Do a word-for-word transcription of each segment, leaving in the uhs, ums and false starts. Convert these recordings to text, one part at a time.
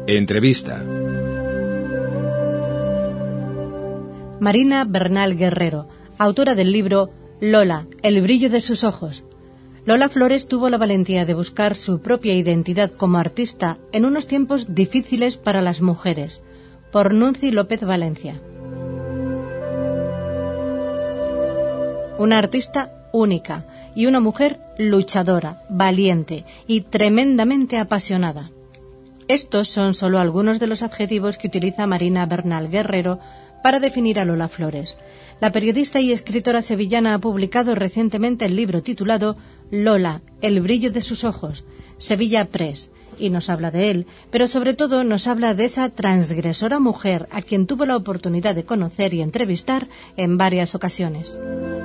Entrevista. Marina Bernal Guerrero, autora del libro Lola, el brillo de sus ojos. Lola Flores tuvo la valentía de buscar su propia identidad como artista en unos tiempos difíciles para las mujeres, por Nunci López Valencia. Una artista única y una mujer luchadora, valiente y tremendamente apasionada. Estos son solo algunos de los adjetivos que utiliza Marina Bernal Guerrero para definir a Lola Flores. La periodista y escritora sevillana ha publicado recientemente el libro titulado Lola, el brillo de sus ojos, Sevilla Press, y nos habla de él, pero sobre todo nos habla de esa transgresora mujer a quien tuvo la oportunidad de conocer y entrevistar en varias ocasiones.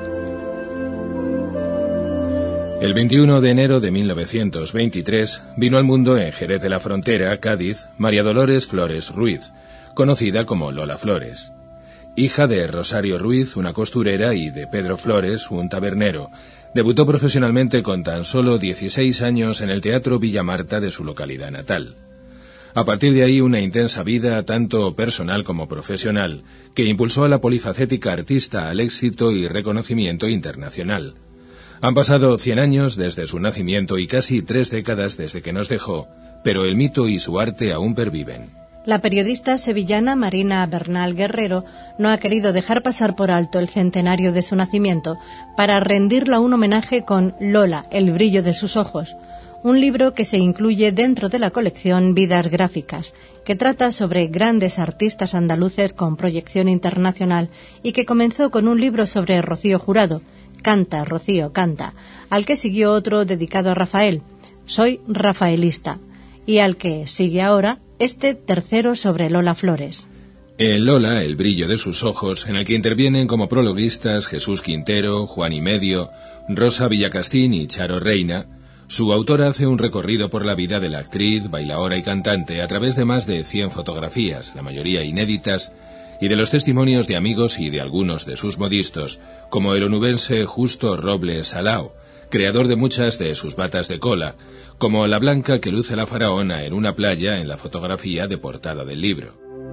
El veintiuno de enero de mil novecientos veintitrés vino al mundo en Jerez de la Frontera, Cádiz, María Dolores Flores Ruiz, conocida como Lola Flores. Hija de Rosario Ruiz, una costurera, y de Pedro Flores, un tabernero, debutó profesionalmente con tan solo dieciséis años en el Teatro Villa Marta de su localidad natal. A partir de ahí, una intensa vida, tanto personal como profesional, que impulsó a la polifacética artista al éxito y reconocimiento internacional. Han pasado cien años desde su nacimiento y casi tres décadas desde que nos dejó, pero el mito y su arte aún perviven. La periodista sevillana Marina Bernal Guerrero no ha querido dejar pasar por alto el centenario de su nacimiento para rendirla un homenaje con Lola, el brillo de sus ojos, un libro que se incluye dentro de la colección Vidas Gráficas, que trata sobre grandes artistas andaluces con proyección internacional y que comenzó con un libro sobre Rocío Jurado, Canta, Rocío, canta, al que siguió otro dedicado a Rafael, Soy rafaelista, y al que sigue ahora este tercero sobre Lola Flores. En Lola, el brillo de sus ojos, en el que intervienen como prologuistas Jesús Quintero, Juan y Medio, Rosa Villacastín y Charo Reina, su autora hace un recorrido por la vida de la actriz, bailaora y cantante a través de más de cien fotografías, la mayoría inéditas, y de los testimonios de amigos y de algunos de sus modistos, como el onubense Justo Robles Salao, creador de muchas de sus batas de cola, como la blanca que luce la faraona en una playa en la fotografía de portada del libro.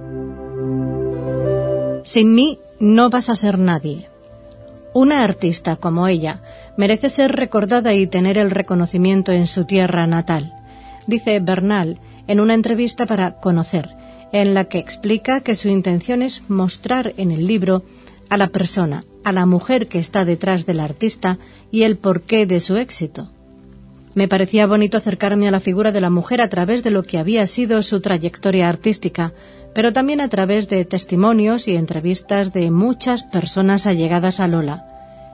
Sin mí no vas a ser nadie. Una artista como ella merece ser recordada y tener el reconocimiento en su tierra natal, dice Bernal en una entrevista para Conocer, en la que explica que su intención es mostrar en el libro a la persona, a la mujer que está detrás del artista y el porqué de su éxito. Me parecía bonito acercarme a la figura de la mujer a través de lo que había sido su trayectoria artística, pero también a través de testimonios y entrevistas de muchas personas allegadas a Lola.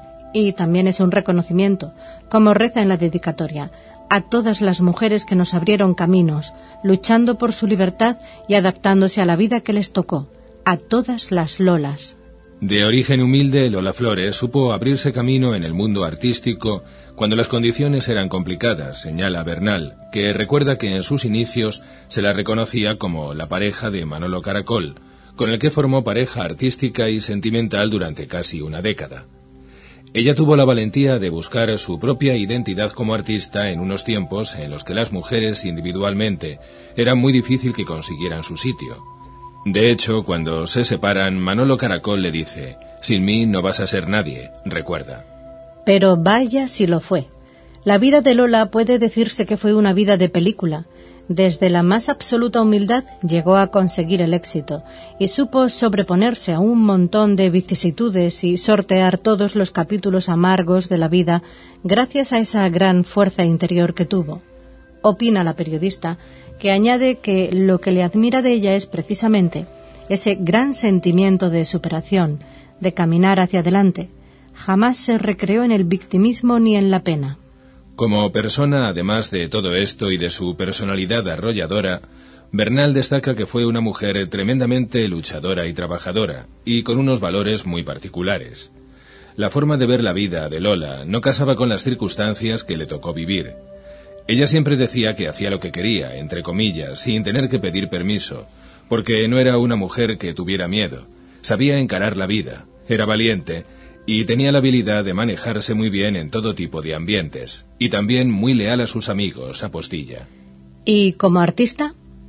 Y también es un reconocimiento, como reza en la dedicatoria, a todas las mujeres que nos abrieron caminos, luchando por su libertad y adaptándose a la vida que les tocó, a todas las Lolas. De origen humilde, Lola Flores supo abrirse camino en el mundo artístico cuando las condiciones eran complicadas, señala Bernal, que recuerda que en sus inicios se la reconocía como la pareja de Manolo Caracol, con el que formó pareja artística y sentimental durante casi una década. Ella tuvo la valentía de buscar su propia identidad como artista en unos tiempos en los que las mujeres individualmente era muy difícil que consiguieran su sitio. De hecho, cuando se separan, Manolo Caracol le dice: «Sin mí no vas a ser nadie», recuerda. Pero vaya si lo fue. La vida de Lola puede decirse que fue una vida de película. Desde la más absoluta humildad llegó a conseguir el éxito y supo sobreponerse a un montón de vicisitudes y sortear todos los capítulos amargos de la vida gracias a esa gran fuerza interior que tuvo. Opina la periodista, que añade que lo que le admira de ella es precisamente ese gran sentimiento de superación, de caminar hacia adelante. Jamás se recreó en el victimismo ni en la pena. Como persona, además de todo esto y de su personalidad arrolladora, Bernal destaca que fue una mujer tremendamente luchadora y trabajadora, y con unos valores muy particulares. La forma de ver la vida de Lola no casaba con las circunstancias que le tocó vivir. Ella siempre decía que hacía lo que quería, entre comillas, sin tener que pedir permiso, porque no era una mujer que tuviera miedo. Sabía encarar la vida, era valiente y tenía la habilidad de manejarse muy bien en todo tipo de ambientes, y también muy leal a sus amigos, apostilla. ¿Y como artista?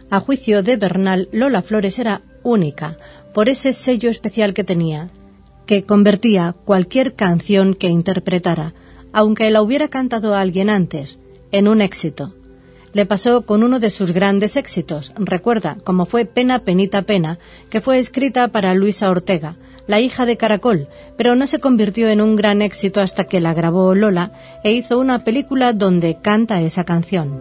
A juicio de Bernal, Lola Flores era única, por ese sello especial que tenía, que convertía cualquier canción que interpretara, aunque la hubiera cantado a alguien antes, en un éxito. Le pasó con uno de sus grandes éxitos, recuerda, como fue Pena, Penita, Pena, que fue escrita para Luisa Ortega, la hija de Caracol, pero no se convirtió en un gran éxito hasta que la grabó Lola e hizo una película donde canta esa canción.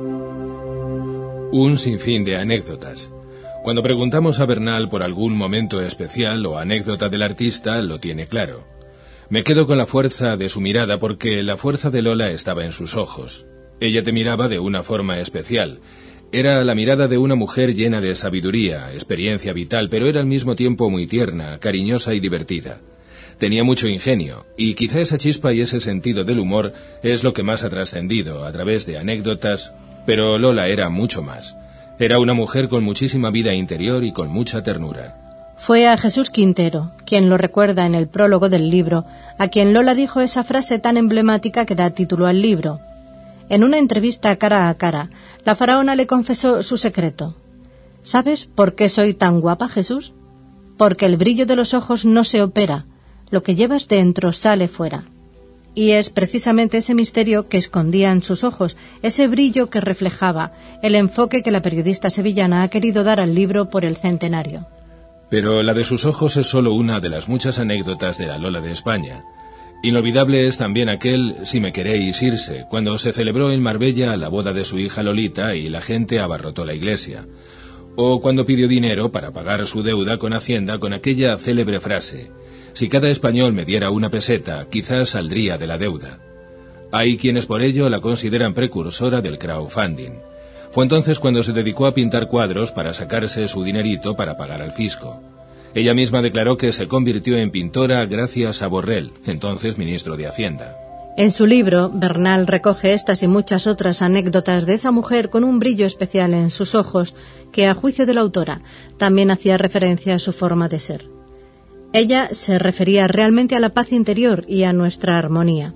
Un sinfín de anécdotas. Cuando preguntamos a Bernal por algún momento especial o anécdota del artista, lo tiene claro. Me quedo con la fuerza de su mirada porque la fuerza de Lola estaba en sus ojos. Ella te miraba de una forma especial. Era la mirada de una mujer llena de sabiduría, experiencia vital, pero era al mismo tiempo muy tierna, cariñosa y divertida. Tenía mucho ingenio, y quizá esa chispa y ese sentido del humor es lo que más ha trascendido a través de anécdotas, pero Lola era mucho más. Era una mujer con muchísima vida interior y con mucha ternura. Fue a Jesús Quintero, quien lo recuerda en el prólogo del libro, a quien Lola dijo esa frase tan emblemática que da título al libro. En una entrevista cara a cara, la faraona le confesó su secreto. ¿Sabes por qué soy tan guapa, Jesús? Porque el brillo de los ojos no se opera, lo que llevas dentro sale fuera. Y es precisamente ese misterio que escondían sus ojos, ese brillo que reflejaba, el enfoque que la periodista sevillana ha querido dar al libro por el centenario. Pero la de sus ojos es solo una de las muchas anécdotas de la Lola de España. Inolvidable es también aquel Si me queréis irse, cuando se celebró en Marbella la boda de su hija Lolita y la gente abarrotó la iglesia. O cuando pidió dinero para pagar su deuda con Hacienda con aquella célebre frase: si cada español me diera una peseta, quizás saldría de la deuda. Hay quienes por ello la consideran precursora del crowdfunding. Fue entonces cuando se dedicó a pintar cuadros para sacarse su dinerito para pagar al fisco. Ella misma declaró que se convirtió en pintora gracias a Borrell, entonces ministro de Hacienda. En su libro, Bernal recoge estas y muchas otras anécdotas de esa mujer con un brillo especial en sus ojos, que a juicio de la autora también hacía referencia a su forma de ser. Ella se refería realmente a la paz interior y a nuestra armonía.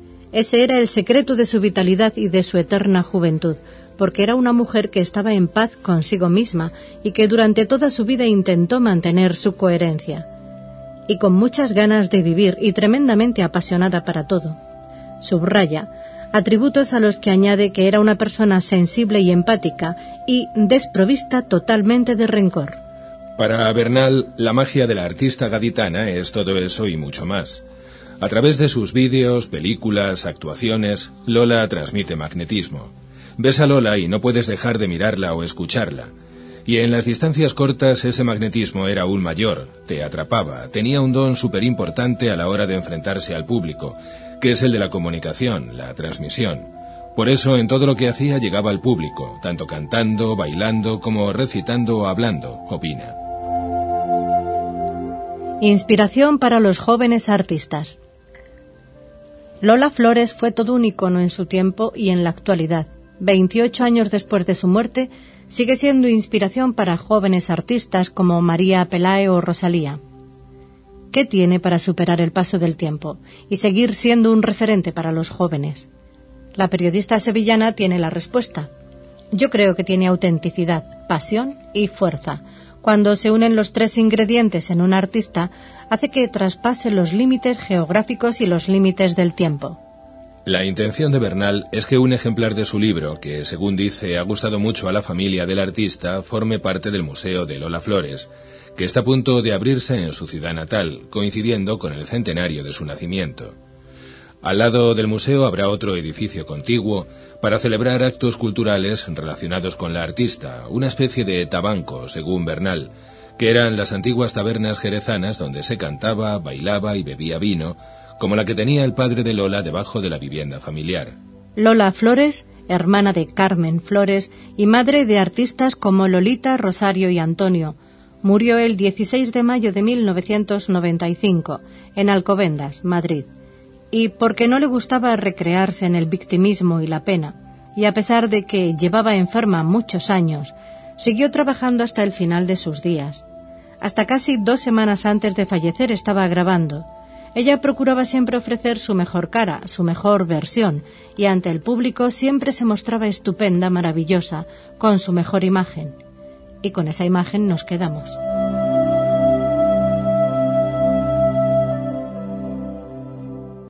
Ese era el secreto de su vitalidad y de su eterna juventud, porque era una mujer que estaba en paz consigo misma y que durante toda su vida intentó mantener su coherencia. Y con muchas ganas de vivir y tremendamente apasionada para todo. Subraya, atributos a los que añade que era una persona sensible y empática y desprovista totalmente de rencor. Para Bernal, la magia de la artista gaditana es todo eso y mucho más. A través de sus vídeos, películas, actuaciones, Lola transmite magnetismo. Ves a Lola y no puedes dejar de mirarla o escucharla. Y en las distancias cortas ese magnetismo era aún mayor, te atrapaba, tenía un don súper importante a la hora de enfrentarse al público, que es el de la comunicación, la transmisión. Por eso en todo lo que hacía llegaba al público, tanto cantando, bailando, como recitando o hablando, opina. Inspiración para los jóvenes artistas. Lola Flores fue todo un icono en su tiempo y en la actualidad. veintiocho años después de su muerte, sigue siendo inspiración para jóvenes artistas como María Pelae o Rosalía. ¿Qué tiene para superar el paso del tiempo y seguir siendo un referente para los jóvenes? La periodista sevillana tiene la respuesta. Yo creo que tiene autenticidad, pasión y fuerza. Cuando se unen los tres ingredientes en un artista, hace que traspase los límites geográficos y los límites del tiempo. La intención de Bernal es que un ejemplar de su libro, que según dice ha gustado mucho a la familia del artista, forme parte del Museo de Lola Flores, que está a punto de abrirse en su ciudad natal, coincidiendo con el centenario de su nacimiento. Al lado del museo habrá otro edificio contiguo para celebrar actos culturales relacionados con la artista, una especie de tabanco, según Bernal, que eran las antiguas tabernas jerezanas donde se cantaba, bailaba y bebía vino, como la que tenía el padre de Lola debajo de la vivienda familiar. Lola Flores, hermana de Carmen Flores y madre de artistas como Lolita, Rosario y Antonio, murió el dieciséis de mayo de mil novecientos noventa y cinco en Alcobendas, Madrid, y porque no le gustaba recrearse en el victimismo y la pena, y a pesar de que llevaba enferma muchos años, siguió trabajando hasta el final de sus días. Hasta casi dos semanas antes de fallecer estaba grabando. Ella procuraba siempre ofrecer su mejor cara, su mejor versión, y ante el público siempre se mostraba estupenda, maravillosa, con su mejor imagen. Y con esa imagen nos quedamos.